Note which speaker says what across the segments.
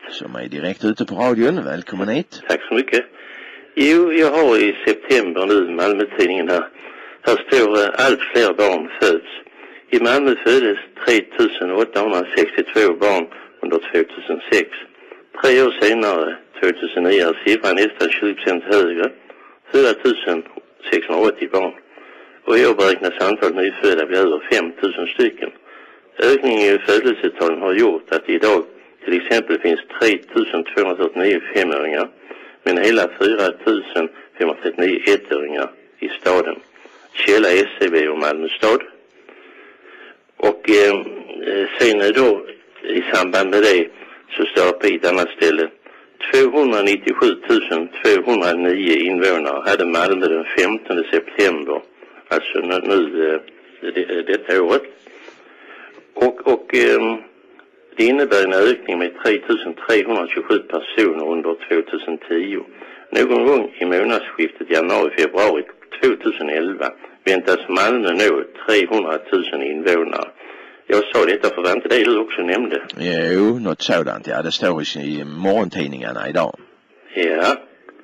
Speaker 1: som är direkt ute på radion. Välkommen hit.
Speaker 2: Tack så mycket. Jo, jag har i september nu Malmö-tidningen här. Här står allt fler barn föds. I Malmö föddes 3862 barn under 2006. 3 år senare, 2009, är siffran nästan 20% högre. 4680 barn. Och i år beräknas antalet nyfödda bli över 5000 stycken. Ökningen i födelsetalen har gjort att idag till exempel finns 3249 femåringar men hela 4539 ettåringar i staden. Källa SCB och Malmö stad. Och sen då i samband med det så står på ett annat ställe 297 209 invånare hade Malmö den 15 september. Alltså nu detta året. Och det innebär en ökning med 3327 personer under 2010. Någon gång i månadsskiftet januari-februari 2011 väntas Malmö nå 300 000 invånare. Jag sa detta för var inte det du också nämnde?
Speaker 1: Jo, något sådant. Ja, det står i morgontidningarna idag.
Speaker 2: Ja.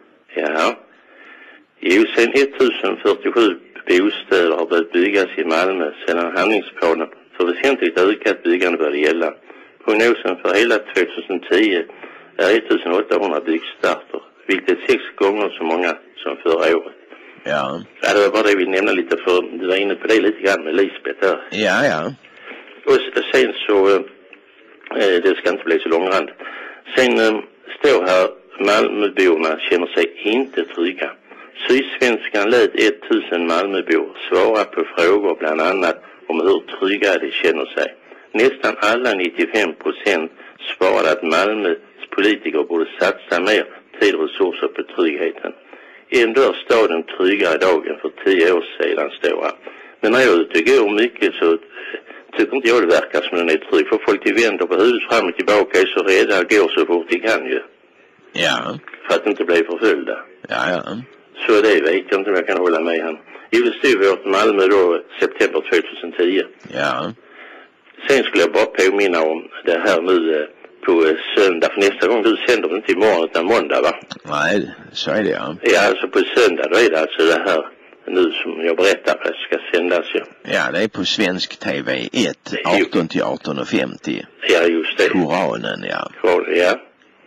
Speaker 2: Jo, sen 1047 bostäder har börjat byggas i Malmö sedan handlingsplanen för väsentligt ökat byggande började gälla. Prognosen för hela 2010 är 1800 byggstarter, vilket är 6 gånger så många som förra året.
Speaker 1: Ja.
Speaker 2: Det var bara det vi nämnde lite för, du var inne på det lite grann med Lisbeth där.
Speaker 1: Ja.
Speaker 2: Och sen så, det ska inte bli så långrand. Sen står här, Malmöborna känner sig inte trygga. Sydsvenskan lät 1000 Malmöbor svara på frågor bland annat om hur trygga de känner sig. Nästan alla 95% svarade att Malmös politiker borde satsa mer tid och resurser på tryggheten. Ändå är staden tryggare idag än för 10 år sedan, står här. Men när jag ute går mycket så tycker inte jag det verkar som den är trygg. För folk de vänder på huvudet fram och tillbaka är så rädda går så fort de kan ju.
Speaker 1: Ja.
Speaker 2: För att inte bli förföljda.
Speaker 1: Ja.
Speaker 2: Så det vet jag inte om jag kan hålla med han. I det stod vårt Malmö då september 2010.
Speaker 1: Ja.
Speaker 2: Sen skulle jag bara påminna om det här nu på söndag. För nästa gång du sänder inte imorgon utan måndag, va?
Speaker 1: Nej, så är det, ja.
Speaker 2: Ja, alltså på söndag då är det alltså det här nu som jag berättar att ska sändas ju.
Speaker 1: Ja, det är på Svensk TV 1, 18 till 18:50.
Speaker 2: Ja, just det.
Speaker 1: Koranen, ja.
Speaker 2: Ja.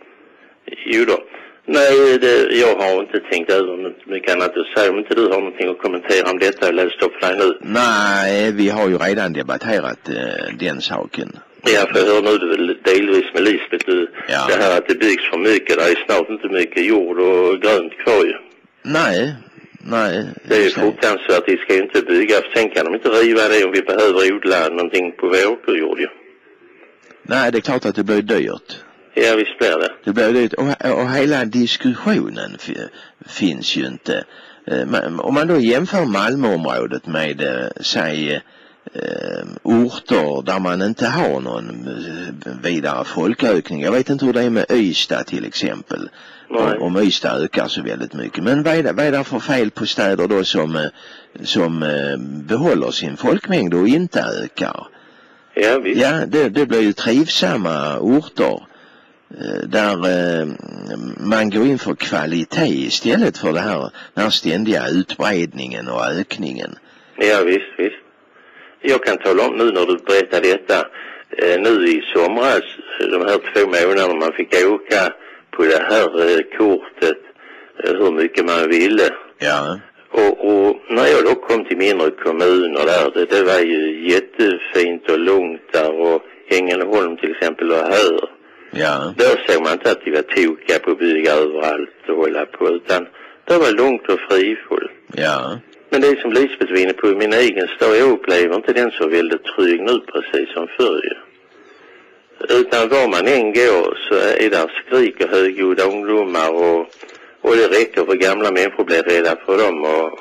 Speaker 2: Jo då. Nej, jag har inte tänkt över mycket annat att säga. Om inte du har någonting att kommentera om detta, jag läste upp för dig nu.
Speaker 1: Nej, vi har ju redan debatterat den saken.
Speaker 2: Ja, för jag hör nu delvis med Lisbeth,
Speaker 1: ja.
Speaker 2: Det här att det byggs för mycket. Det är snart inte mycket jord och grönt kvar ju.
Speaker 1: Nej.
Speaker 2: Det är ju fruktansvärt, de ska ju inte bygga. Sen kan de inte riva det om vi behöver odla någonting på vår åkerjord ju. Nej,
Speaker 1: det är klart att det blir dyrt.
Speaker 2: Ja, visst blir det.
Speaker 1: Det blir dyrt. Och hela diskussionen finns ju inte. Om man då jämför Malmöområdet med, säg, orter där man inte har någon vidare folkökning. Jag vet inte hur det är med Ystad till exempel. Om Ystad ökar så väldigt mycket. Men vad är det för fel på städer då som behåller sin folkmängd och inte ökar?
Speaker 2: Ja, visst.
Speaker 1: Ja, det blir ju trivsamma orter där man går in för kvalitet istället för den här ständiga utbredningen och ökningen.
Speaker 2: Ja, visst. Jag kan tala om nu när du berättar detta. Nu i somras, de här 2 månaderna man fick åka på det här kortet hur mycket man ville.
Speaker 1: Ja.
Speaker 2: Och när jag då kom till mindre kommuner där, det var ju jättefint och lugnt där, och Ängelholm till exempel och här.
Speaker 1: Ja.
Speaker 2: Där såg man inte att de var tokiga på att bygga överallt och hålla på, utan det var lugnt och frifull.
Speaker 1: Ja.
Speaker 2: Men det är som Lisbeth var inne på i min egen stad, jag upplever inte den så väldigt trygg nu precis som förr. Utan var man än går så är där skrik och höggoda ungdomar och det räcker för gamla människor blir rädda för dem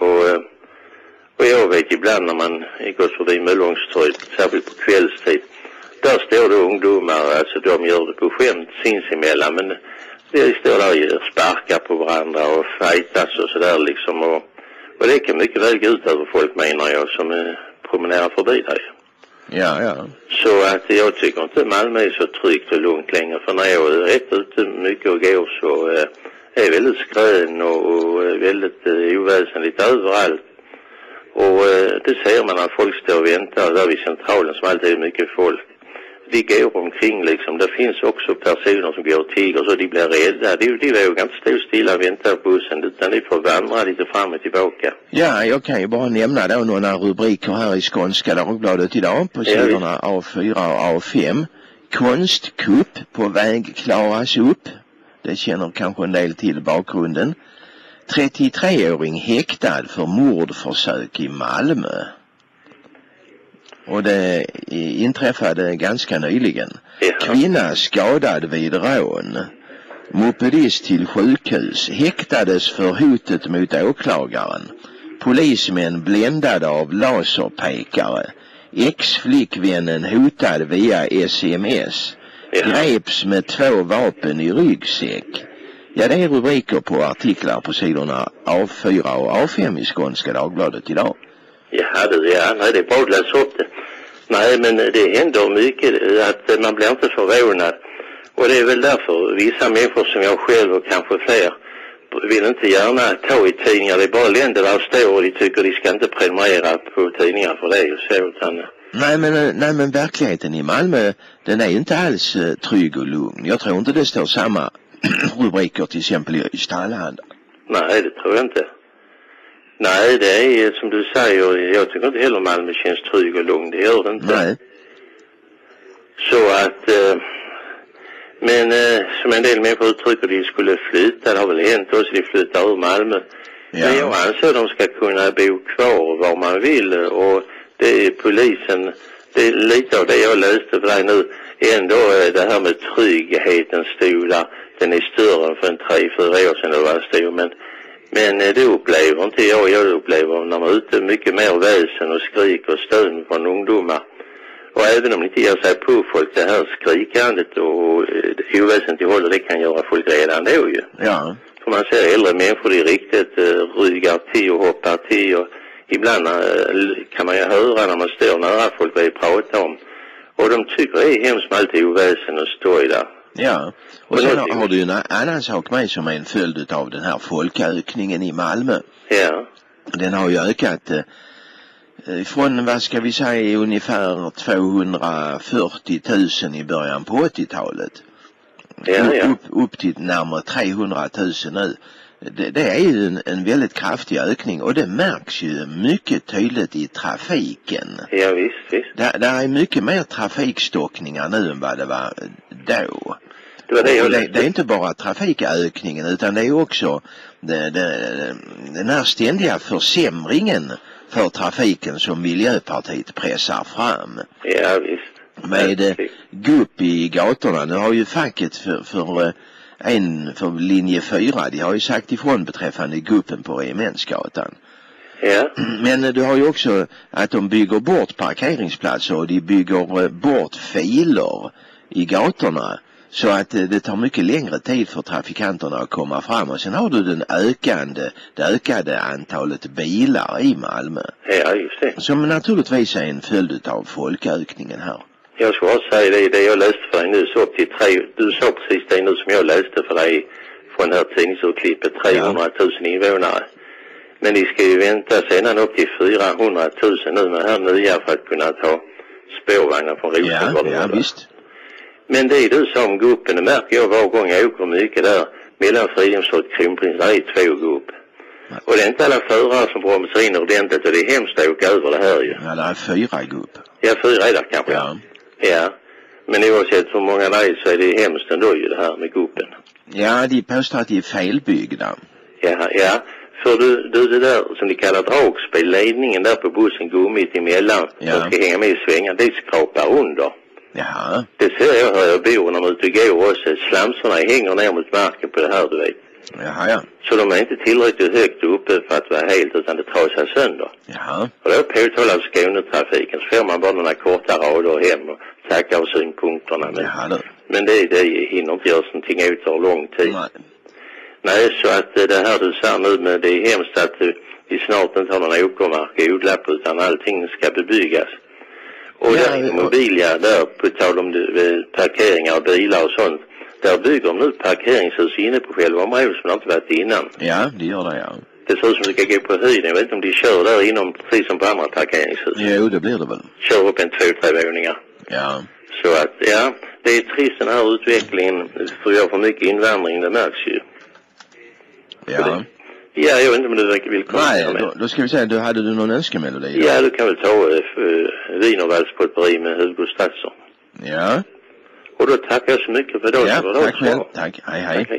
Speaker 2: och jag vet ibland när man går förbi Möllångstorget, särskilt på kvällstid, där står det ungdomar, alltså de gör det på skämt sinsemellan, men de står där och sparkar på varandra och fightas och sådär liksom, och det kan mycket väl gå ut över folk, menar jag, som promenerar förbi där.
Speaker 1: Ja.
Speaker 2: Så att jag tycker inte Malmö är så tryggt och lugnt längre. För när jag är rätt ute mycket och går så är det väldigt skrön och väldigt oväsentligt överallt. Och det ser man när folk står och väntar där vid centralen som alltid är mycket folk. De går omkring liksom. Det finns också personer som går och tigger så de blir rädda. De vågar inte stå stilla och vänta på bussen utan de får vandra lite fram och tillbaka.
Speaker 1: Ja, jag kan ju bara nämna då några rubriker här i Skånska Dagbladet idag på sidorna A4 och A5. Konstkupp på väg klaras upp. Det känner kanske en del till bakgrunden. 33-åring häktad för mordförsök i Malmö. Och det inträffade ganska nyligen. Kvinna skadad vid rån. Mopedist till sjukhus. Häktades för hotet mot åklagaren. Polismän bländade av laserpekare. Ex-flickvännen hotad via SMS. Greps med 2 vapen i ryggsäck. Ja, det är rubriker på artiklar på sidorna A4 och A5 i Skånska Dagbladet idag.
Speaker 2: Nej, det är bra att läsa upp det. Nej, men det händer mycket att man blir inte förvånad. Och det är väl därför vissa människor som jag själv och kanske fler vill inte gärna ta i tidningar. Det är bara länder där står och de tycker de ska inte prenumerera på tidningar för det och så. Utan... Nej,
Speaker 1: men verkligheten i Malmö, den är inte alls trygg och lugn. Jag tror inte det står samma rubriker till exempel i Stallhand.
Speaker 2: Nej, det tror jag inte. Nej, det är som du säger, jag tycker inte heller Malmö känns trygg och lugn, det gör det inte.
Speaker 1: Nej.
Speaker 2: Så att, men som en del människor uttrycker de skulle flytta, det har väl hänt också, de flyttar ur Malmö. Ja. Men jag anser att de ska kunna bo kvar var man vill och det är polisen, det är lite av det jag läste för dig nu, ändå det här med tryggheten stod där, den är större än för en 3-4 år sedan det var stor, men det upplever inte jag upplever när man är ute mycket mer väsen och skrik och stön från ungdomar. Och även om det inte ger sig på folk det här skrikandet och oväsentligt till håll, det kan göra folk redan då ju.
Speaker 1: Ja.
Speaker 2: För man ser äldre människor i riktigt ryggar till och hoppar till och ibland kan man ju höra när man står nära folk vad de pratar om. Och de tycker det är hemskt med allt oväsen och stoj där.
Speaker 1: Ja, och sen har du en annan sak med som är en följd av den här folkökningen i Malmö.
Speaker 2: Ja.
Speaker 1: Den har ju ökat från, vad ska vi säga, ungefär 240 000 i början på 80-talet.
Speaker 2: Ja.
Speaker 1: Upp till närmare 300 000 nu. Det är ju en väldigt kraftig ökning och det märks ju mycket tydligt i trafiken.
Speaker 2: Ja, visst.
Speaker 1: Där är mycket mer trafikstockningar nu än vad det var då. Det är inte bara trafikökningen utan det är också den här ständiga försämringen för trafiken som Miljöpartiet pressar fram.
Speaker 2: Ja, visst.
Speaker 1: Med gupp i gatorna. Nu har ju facket för linje 4, de har ju sagt ifrån beträffande guppen på Regementsgatan.
Speaker 2: Ja.
Speaker 1: Men du har ju också att de bygger bort parkeringsplatser och de bygger bort filer i gatorna så att det tar mycket längre tid för trafikanterna att komma fram. Och sen har du det ökade antalet bilar i Malmö.
Speaker 2: Ja, just det.
Speaker 1: Som naturligtvis är en följd av folkökningen här.
Speaker 2: Jag ska också säga det jag läste för dig nu så upp till du sa precis det nu som jag läste för dig från det här tidningsutklippet, 300 000 invånare. Men ni ska ju vänta sedan upp till 400 000 nu med det här nya för att kunna ta spårvagnar från Rosengård.
Speaker 1: Ja, visst.
Speaker 2: Men det du sa om guppen, det märker jag var gång jag åker mycket där mellan Fridhemstorg och Kronprins, där är 2 gupp. Och det är inte alla förare som bromsar in ordentligt och det är hemskt att åka över det här ju.
Speaker 1: Ja, det är 4 gupp.
Speaker 2: Ja, 4 är det kanske. Ja. Men oavsett hur många det är så är det hemskt ändå ju det här med guppen.
Speaker 1: Ja, de påstår att de är felbyggda.
Speaker 2: Ja. För du det där som de kallar dragspel, ledningen där på bussen går mitt emellan. Ja. Som ska hänga med i svängen, det skrapar under.
Speaker 1: Jaha.
Speaker 2: Det ser jag här jag bor när man ute går också. Slamsorna hänger ner mot marken på det här, du vet.
Speaker 1: Jaha, ja.
Speaker 2: Så de är inte tillräckligt högt uppe för att vara helt utan det trasar sönder.
Speaker 1: Jaha. Och
Speaker 2: då påtalar Skånetrafiken så får man bara några korta rader hem och tackar av synpunkterna. Men det hinner inte göra någonting ut för lång tid. Nej, så att det här du sa nu med det är hemskt att vi snart inte har någon åkermark odlat på utan allting ska bebyggas. Och där är Mobilia där, på tal om parkeringar och bilar och sånt. Där bygger de nu parkeringshus inne på själva området som de inte varit innan.
Speaker 1: Ja, det gör det, ja.
Speaker 2: Det ser ut som det ska gå på höjden. Jag vet inte om de kör där inom, precis som på andra parkeringshus.
Speaker 1: Jo, det blir det väl.
Speaker 2: Kör upp en 2-3 våningar.
Speaker 1: Ja.
Speaker 2: Så att, ja, det är trist den här utvecklingen. För jag får mycket invandring, det märks ju.
Speaker 1: Ja.
Speaker 2: Ja, jag vet inte om du vill komma med.
Speaker 1: Nej, då ska vi säga, hade du någon önskemelodi?
Speaker 2: Ja, du kan väl ta Wienervalls på ett bri med Hugo Stadsson.
Speaker 1: Ja.
Speaker 2: Och då tackar jag så mycket för idag.
Speaker 1: Ja, tack själv. Tack. Hej, hej.